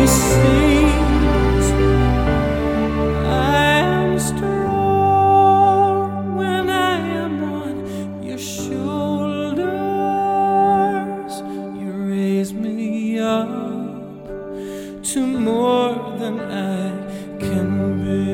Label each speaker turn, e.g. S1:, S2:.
S1: seems I am strong when I am on your shoulders. You raise me up to more than I can be.